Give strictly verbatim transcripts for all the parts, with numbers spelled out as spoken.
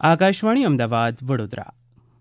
આકાશવાણી અમદાવાદ વડોદરા.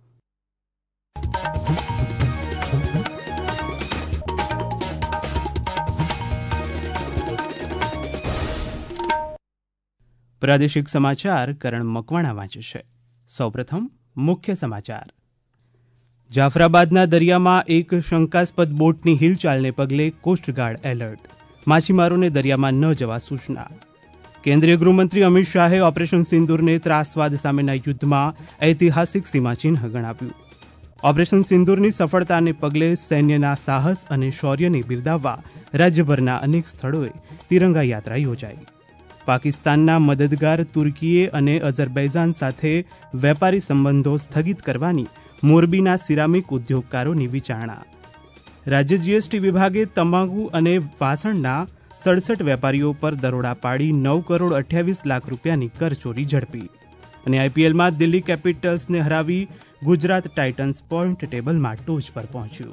પ્રાદેશિક સમાચાર કરણ મકવાણા વાંચે છે. સૌપ્રથમ મુખ્ય સમાચાર. જાફરાબાદના દરિયામાં એક શંકાસ્પદ બોટની હિલચાલને પગલે કોસ્ટગાર્ડ એલર્ટ. માછીમારોને દરિયામાં ન જવા સૂચના. કેન્દ્રીય ગૃહમંત્રી અમિત શાહે ઓપરેશન સિંદૂરને ત્રાસવાદ સામેના યુદ્ધમાં ઐતિહાસિક સીમાચિહ્ન ગણાવ્યું. ઓપરેશન સિંદૂરની સફળતાને પગલે સૈન્યના સાહસ અને શૌર્યને બિરદાવવા રાજ્યભરના અનેક સ્થળોએ તિરંગા યાત્રા યોજાઈ. પાકિસ્તાનના મદદગાર તુર્કીએ અને અઝરબૈજાન સાથે વેપારી સંબંધો સ્થગિત કરવાની મોરબીના સિરામિક ઉદ્યોગકારોની વિચારણા. રાજ્ય જીએસટી વિભાગે તમાકુ અને વાસણના સડસઠ વેપારીઓ પર દરોડા પાડી નવ કરોડ અઠ્યાવીસ લાખ રૂપિયાની કરચોરી ઝડપી. અને આઈપીએલમાં દિલ્હી કેપિટલ્સને હરાવી ગુજરાત ટાઇટન્સ પોઈન્ટ ટેબલમાં ટોચ પર પહોંચ્યું.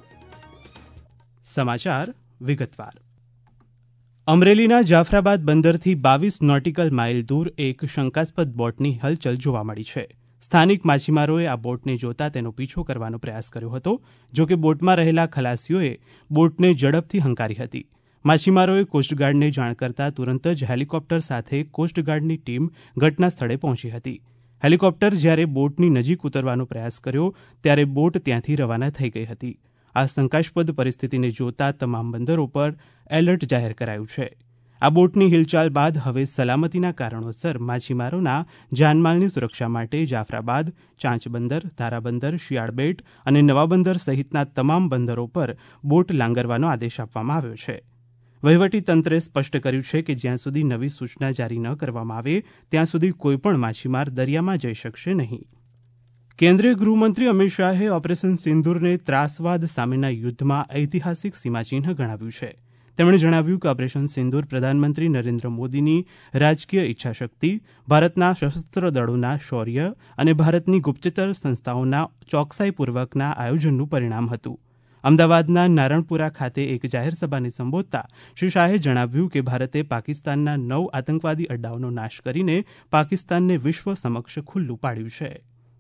સમાચાર વિગતવાર. અમરેલીના જાફરાબાદ બંદરથી બાવીસ નોટિકલ માઇલ દૂર એક શંકાસ્પદ બોટની હલચલ જોવા મળી છે. સ્થાનિક માછીમારોએ આ બોટને જોતા તેનો પીછો કરવાનો પ્રયાસ કર્યો હતો. જોકે બોટમાં રહેલા ખલાસીઓએ બોટને ઝડપથી હંકારી હતી. માછીમારોએ કોસ્ટગાર્ડને જાણ કરતા તુરંત જ હેલિકોપ્ટર સાથે કોસ્ટગાર્ડની ટીમ ઘટના સ્થળે પહોંચી હતી. હેલિકોપ્ટર જ્યારે બોટની નજીક ઉતરવાનો પ્રયાસ કર્યો ત્યારે બોટ ત્યાંથી રવાના થઈ ગઈ હતી. આ શંકાસ્પદ પરિસ્થિતિને જોતા તમામ બંદરો પર એલર્ટ જાહેર કરાયું છે. આ બોટની હિલચાલ બાદ હવે સલામતીના કારણોસર માછીમારોના જાનમાલની સુરક્ષા માટે જાફરાબાદ, ચાંચ બંદર, ધારા બંદર, શિયાળ બેટ અને નવા બંદર સહિતના તમામ બંદરો પર બોટ લાંગરવાનો આદેશ આપવામાં આવ્યો છે. વહીવટી તંત્રે સ્પષ્ટ કર્યું છે કે જ્યાં સુધી નવી સૂચના જારી ન કરવામાં આવે ત્યાં સુધી કોઈપણ માછીમાર દરિયામાં જઈ શકશે નહીં. કેન્દ્રીય ગૃહમંત્રી અમિત શાહે ઓપરેશન સિંદૂરને ત્રાસવાદ સામેના યુદ્ધમાં ઐતિહાસિક સીમાચિહ્ન ગણાવ્યું છે. તેમણે જણાવ્યું કે ઓપરેશન સિંદૂર પ્રધાનમંત્રી નરેન્દ્ર મોદીની રાજકીય ઈચ્છાશક્તિ, ભારતના સશસ્ત્ર દળોના શૌર્ય અને ભારતની ગુપ્તચર સંસ્થાઓના ચોકસાઈપૂર્વકના આયોજનનું પરિણામ હતું. અમદાવાદના નારણપુરા ખાતે એક જાહેર સભાને સંબોધતા શ્રી શાહે જણાવ્યું કે ભારતે પાકિસ્તાનના નવ આતંકવાદી અડ્ડાઓનો નાશ કરીને પાકિસ્તાનને વિશ્વ સમક્ષ ખુલ્લું પાડ્યું છે.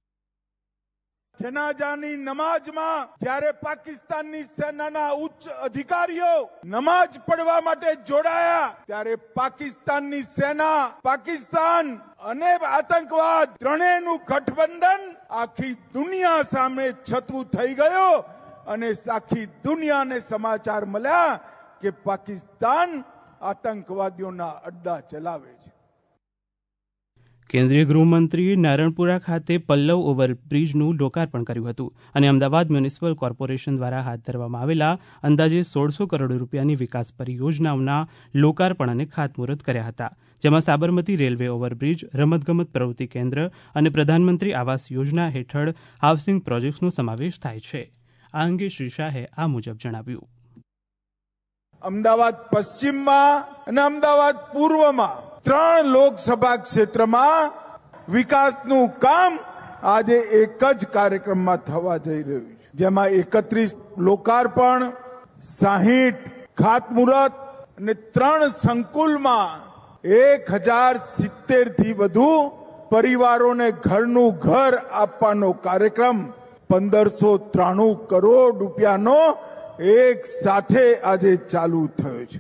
જનાજાની નમાજમાં જ્યારે પાકિસ્તાનની સેનાના ઉચ્ચ અધિકારીઓ નમાજ પડવા માટે જોડાયા ત્યારે પાકિસ્તાનની સેના, પાકિસ્તાન અને આતંકવાદ ત્રણેયનું ગઠબંધન આખી દુનિયા સામે છતું થઈ ગયો અને આખી દુનિયાને સમાચાર મળ્યા કે પાકિસ્તાન આતંકવાદીઓના અડ્ડા ચલાવે છે. કેન્દ્રીય ગૃહમંત્રીએ નારણપુરા ખાતે પલ્લવ ઓવરબ્રિજનું લોકાર્પણ કર્યું હતું અને અમદાવાદ મ્યુનિસિપલ કોર્પોરેશન દ્વારા હાથ ધરવામાં આવેલા અંદાજે સોળસો કરોડ રૂપિયાની વિકાસ પરિયોજનાઓના લોકાર્પણ અને ખાતમુહૂર્ત કર્યા હતા. જેમાં સાબરમતી રેલવે ઓવરબ્રિજ, રમતગમત પ્રવૃત્તિ કેન્દ્ર અને પ્રધાનમંત્રી આવાસ યોજના હેઠળ હાઉસિંગ પ્રોજેક્ટ્સનો સમાવેશ થાય છે. આ અંગે શ્રી શાહે આ મુજબ જણાવ્યું. અમદાવાદ પશ્ચિમમાં અને અમદાવાદ પૂર્વમાં ત્રણ લોકસભા ક્ષેત્રમાં વિકાસનું કામ આજે એક જ કાર્યક્રમમાં થવા જઈ રહ્યું છે. જેમાં એકત્રીસ લોકાર્પણ, સાહીઠ ખાતમુહૂર્ત અને ત્રણ સંકુલમાં એક હજાર સિત્તેર થી વધુ પરિવારોને ઘરનું ઘર આપવાનો કાર્યક્રમ પંદરસો ત્રાણું કરોડ રૂપિયાનો એક સાથે આજે ચાલુ થયો છે.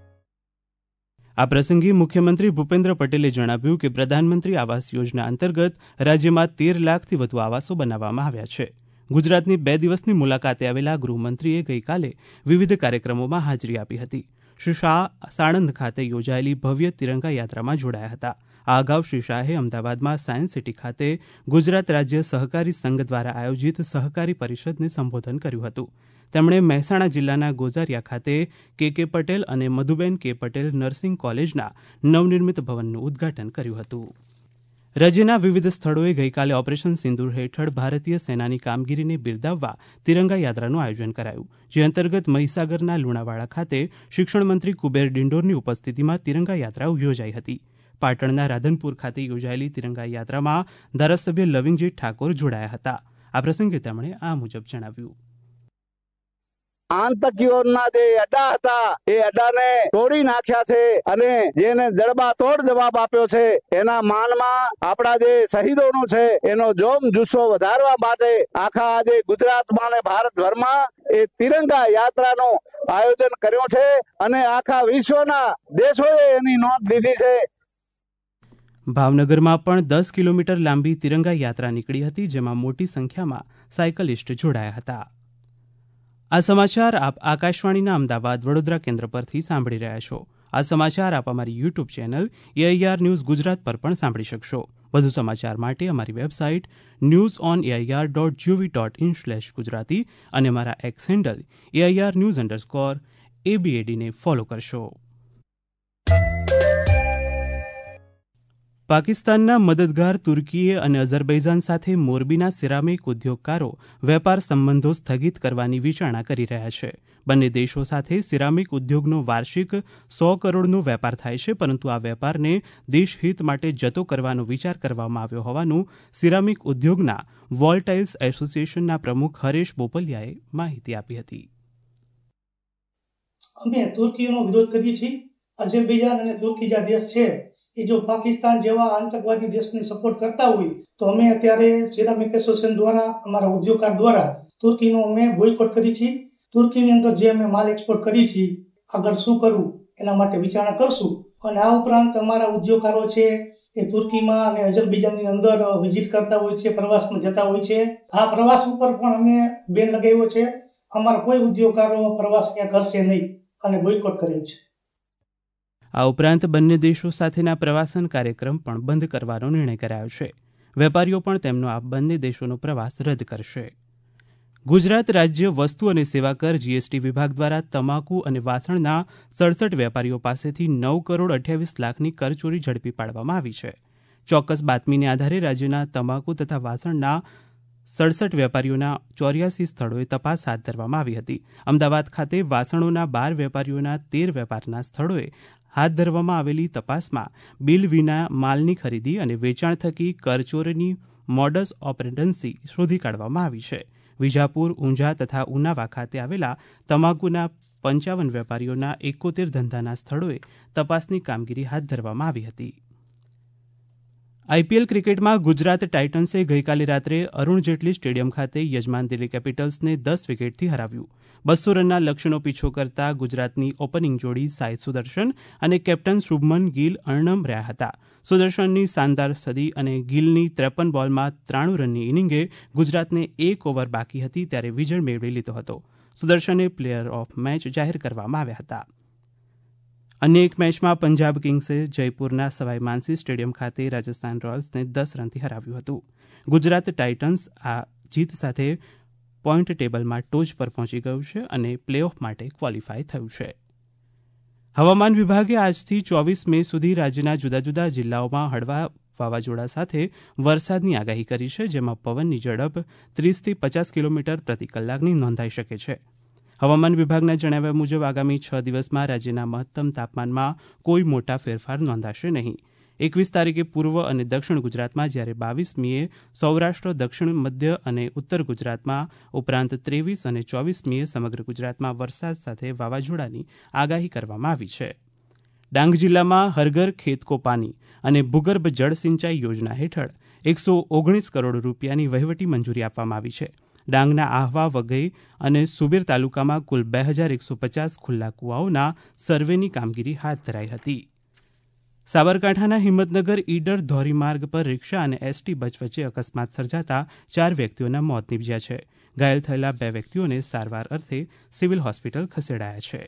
આ પ્રસંગે મુખ્યમંત્રી ભૂપેન્દ્ર પટેલે જણાવ્યું કે પ્રધાનમંત્રી આવાસ યોજના અંતર્ગત રાજ્યમાં તેર લાખથી વધુ આવાસો બનાવવામાં આવ્યા છે. ગુજરાતની બે દિવસની મુલાકાતે આવેલા ગૃહમંત્રીએ ગઈકાલે વિવિધ કાર્યક્રમોમાં હાજરી આપી હતી. શ્રી શાહ સાણંદ ખાતે યોજાયેલી ભવ્ય તિરંગા યાત્રામાં જોડાયા હતા. આ અગાઉ શ્રી શાહે અમદાવાદમાં સાયન્સ સિટી ખાતે ગુજરાત રાજ્ય સહકારી સંઘ દ્વારા આયોજિત સહકારી પરિષદને સંબોધન કર્યું હતું. તેમણે મહેસાણા જિલ્લાના ગોઝારિયા ખાતે કે કે પટેલ અને મધુબેન કે પટેલ નર્સિંગ કોલેજના નવનિર્મિત ભવનનું ઉદ્ઘાટન કર્યું હતું. રાજ્યના વિવિધ સ્થળોએ ગઈકાલે ઓપરેશન સિંદૂર હેઠળ ભારતીય સેનાની કામગીરીને બિરદાવવા તિરંગા યાત્રાનું આયોજન કરાયું. જે અંતર્ગત મહીસાગરના લુણાવાડા ખાતે શિક્ષણ મંત્રી કુબેર ડિંડોરની ઉપસ્થિતિમાં તિરંગા યાત્રા યોજાઈ હતી. પાટણના રાધનપુર ખાતે યોજાયેલી તિરંગા યાત્રામાં ધારાસભ્ય લવિંગજી ઠાકોર જોડાયા હતા. આ પ્રસંગે તેમણે આ મુજબ જણાવ્યું. આતંકીઓના જે અડ્ડા હતા એ અડ્ડાને તોડી નાખ્યા છે અને જેને જડબાતોડ જવાબ આપ્યો છે એના માનમાં આપણા જે શહીદોનો છે એનો જોમ જુસ્સો વધારવા માટે આખા આજે ગુજરાતમાં અને ભારતભરમાં એ તિરંગા યાત્રાનું આયોજન કર્યું છે અને આખા વિશ્વના દેશોએ એની નોંધ લીધી છે. ભાવનગરમાં પણ દસ કિલોમીટર લાંબી તિરંગા યાત્રા નીકળી હતી, જેમાં મોટી સંખ્યામાં સાયકલિસ્ટ જોડાયા હતા. આ સમાચાર આપ આકાશવાણીના અમદાવાદ વડોદરા કેન્દ્ર પરથી સાંભળી રહ્યા છો. આ સમાચાર આપ અમારી YouTube channel AIR news Gujarat પર પણ સાંભળી શકશો. વધુ સમાચાર માટે અમારી website news on AIR dot gov dot in slash Gujarati અને અમારા X handle AIR news underscore એબીએડીને ફોલો કરશો. પાકિસ્તાનના મદદગાર તુર્કીએ અને અઝરબૈજાન સાથે મોરબીના સિરામિક ઉદ્યોગકારો વેપાર સંબંધો સ્થગિત કરવાની વિચારણા કરી રહ્યા છે. બંને દેશો સાથે સિરામિક ઉદ્યોગનો વાર્ષિક સો કરોડનો વેપાર થાય છે, પરંતુ આ વેપારને દેશહિત માટે જતો કરવાનો વિચાર કરવામાં આવ્યો હોવાનું સિરામિક ઉદ્યોગના વોલટાઇલ્સ એસોસિએશનના પ્રમુખ હરેશ બોપલિયાએ માહિતી આપી હતી. અમે તુર્કીનો વિરોધ કરીએ છીએ. અઝરબૈજાન અને તુર્કી જે દેશ છે એ જો પાકિસ્તાન જેવા આતંકવાદી દેશને સપોર્ટ કરતા હોય તો અમે અત્યારે સિરામિક એસોસિએશન દ્વારા અમારા ઉદ્યોગકાર દ્વારા તુર્કીનો અમે બોયકોટ કરી છીએ. તુર્કીની અંદર જે અમે માલ એક્સપોર્ટ કરી છીએ આગળ શું કરવું એના માટે વિચારણા કરશું. અને આ ઉપરાંત અમારા ઉદ્યોગકારો છે એ તુર્કીમાં અને અઝરબૈજાનની અંદર વિઝિટ કરતા હોય છે, પ્રવાસમાં જતા હોય છે. આ પ્રવાસ ઉપર પણ અમે બેન લગાવ્યો છે. અમારા કોઈ ઉદ્યોગકારો પ્રવાસ ત્યાં કરશે નહીં અને બોયકોટ કર્યું છે. આ ઉપરાંત બંને દેશો સાથેના પ્રવાસન કાર્યક્રમ પણ બંધ કરવાનો નિર્ણય કરાયો છે. વેપારીઓ પણ તેમનો આ બંને દેશોનો પ્રવાસ રદ કરશે. ગુજરાત રાજ્ય વસ્તુ અને સેવા કર જીએસટી વિભાગ દ્વારા તમાકુ અને વાસણના સડસઠ વેપારીઓ પાસેથી નવ કરોડ અઠ્યાવીસ લાખની કરચોરી ઝડપી પાડવામાં આવી છે. ચોક્કસ બાતમીને આધારે રાજ્યના તમાકુ તથા વાસણના સડસઠ વેપારીઓના ચોર્યાસી સ્થળોએ તપાસ હાથ ધરવામાં આવી હતી. અમદાવાદ ખાતે વાસણોના બાર વેપારીઓના તેર વેપારના સ્થળોએ હાથ ધરવામાં આવેલી તપાસમાં બિલ વિના માલની ખરીદી અને વેચાણ થકી કરચોરીની મોડસ ઓપરેન્ડન્સી શોધી કાઢવામાં આવી છે. વિજાપુર, ઊંઝા તથા ઉનાવા ખાતે આવેલા તમાકુના પંચાવન વેપારીઓના એકોતેર ધંધાના સ્થળોએ તપાસની કામગીરી હાથ ધરવામાં આવી હતી. આઈપીએલ ક્રિકેટમાં ગુજરાત ટાઇટન્સે ગઈકાલે રાત્રે અરુણ જેટલી સ્ટેડિયમ ખાતે યજમાન દિલ્હી કેપિટલ્સને દસ વિકેટથી હરાવ્યું. બસો રનના લક્ષ્યનો પીછો કરતા ગુજરાતની ઓપનિંગ જોડી સાઈ સુદર્શન અને કેપ્ટન શુભમન ગિલ અણનમ રહ્યા હતા. સુદર્શનની શાનદાર સદી અને ગિલની ત્રેપન બોલમાં ત્રાણું રનની ઇનિંગે ગુજરાતને એક ઓવર બાકી હતી ત્યારે વિજય મેળવી લીધો હતો. સુદર્શને પ્લેયર ઓફ મેચ જાહેર કરવામાં આવ્યા હતા. અન્ય એક મેચમાં પંજાબ કિંગ્સે જયપુરના સવાઈ માનસી સ્ટેડિયમ ખાતે રાજસ્થાન રોયલ્સને દસ રનથી હરાવ્યું હતું. ગુજરાત ટાઇટન્સ આ જીત સાથે પોઈન્ટ ટેબલમાં ટોચ પર પહોંચી ગયું છે અને પ્લેઓફ માટે ક્વોલિફાય થયું છે. હવામાન વિભાગે આજથી ચોવીસ મે સુધી રાજ્યના જુદા જુદા જિલ્લાઓમાં હળવા વાવાઝોડા સાથે વરસાદની આગાહી કરી છે, જેમાં પવનની ઝડપ ત્રીસથી પચાસ કિલોમીટર પ્રતિ કલાકની નોંધાઈ શકે છે. હવામાન વિભાગના જણાવ્યા મુજબ આગામી છ દિવસમાં રાજ્યના મહત્તમ તાપમાનમાં કોઈ મોટા ફેરફાર નોંધાશે નહીં. એકવીસ તારીખે પૂર્વ અને દક્ષિણ ગુજરાતમાં જ્યારે બાવીસ મીએ સૌરાષ્ટ્ર, દક્ષિણ મધ્ય અને ઉત્તર ગુજરાતમાં ઉપરાંત ત્રેવીસ અને ચોવીસ મીએ સમગ્ર ગુજરાતમાં વરસાદ સાથે વાવાઝોડાની આગાહી કરવામાં આવી છે. ડાંગ જિલ્લામાં હરઘર ખેત કો પાની અને ભૂગર્ભ જળ સિંચાઈ યોજના હેઠળ એકસો ઓગણીસ કરોડ રૂપિયાની વહીવટી મંજૂરી આપવામાં આવી છે. ડાંગના આહવા, વઘઈ અને સુબીર તાલુકામાં કુલ બે હજાર એકસો પચાસ ખુલ્લા કુવાઓના સર્વેની કામગીરી હાથ ધરાઈ હતી. સાબરકાંઠાના હિંમતનગર ઈડર ધોરીમાર્ગ પર રિક્ષા અને એસટી બસ વચ્ચે અકસ્માત સર્જાતા ચાર વ્યક્તિઓના મોત નીપજ્યા છે. ઘાયલ થયેલા બે વ્યક્તિઓને સારવાર અર્થે સિવિલ હોસ્પિટલ ખસેડાયા છે.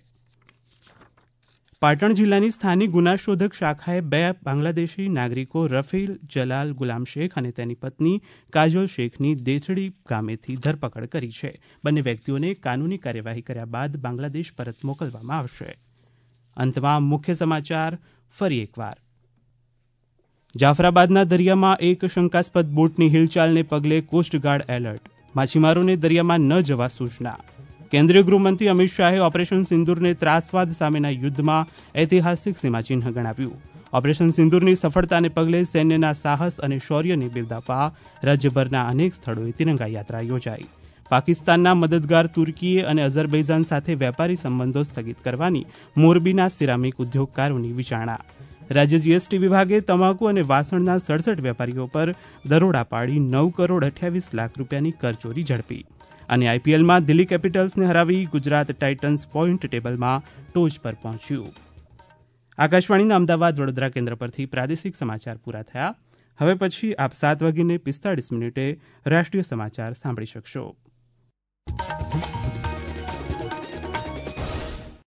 પાટણ જિલ્લાની સ્થાનિક ગુનાશોધક શાખાએ બે બાંગ્લાદેશી નાગરિકો રફીલ જલાલ ગુલામ શેખ અને તેની પત્ની કાજોલ શેખની દેથડી ગામેથી ધરપકડ કરી છે. બંને વ્યક્તિઓને કાનૂની કાર્યવાહી કર્યા બાદ બાંગ્લાદેશ પરત મોકલવામાં આવશે. અંતમાં મુખ્ય સમાચાર ફરી એકવાર. જાફરાબાદના દરિયામાં એક શંકાસ્પદ બોટની હિલચાલને પગલે કોસ્ટગાર્ડ એલર્ટ. માછીમારોને દરિયામાં ન જવા સૂચના. કેન્દ્રીય ગૃહમંત્રી અમિત શાહે ઓપરેશન સિંદૂરને ત્રાસવાદ સામેના યુદ્ધમાં ઐતિહાસિક સીમાચિહ્ન ગણાવ્યું. ઓપરેશન સિંદૂરની સફળતાને પગલે સૈન્યના સાહસ અને શૌર્યને બિરદાવવા રાજ્યભરના અનેક સ્થળોએ તિરંગા યાત્રા યોજાઈ. પાકિસ્તાનના મદદગાર તુર્કીએ અને અઝરબૈજાન સાથે વેપારી સંબંધો સ્થગિત કરવાની મોરબીના સિરામિક ઉદ્યોગકારોની વિચારણા. રાજ્ય જીએસટી વિભાગે તમાકુ અને વાસણના સડસઠ વેપારીઓ પર દરોડા પાડી નવ કરોડ અઠ્યાવીસ લાખ રૂપિયાની કરચોરી ઝડપી. અને આઈપીએલમાં દિલ્હી કેપિટલ્સને હરાવી ગુજરાત ટાઇટન્સ પોઈન્ટ ટેબલમાં ટોચ પર પહોંચ્યું. આકાશવાણીના અમદાવાદ વડોદરા કેન્દ્ર પરથી પ્રાદેશિક સમાચાર પૂરા થયા. હવે પછી આપ સાત વાગીને પિસ્તાળીસ મિનિટે રાષ્ટ્રીય સમાચાર સાંભળી શકશો.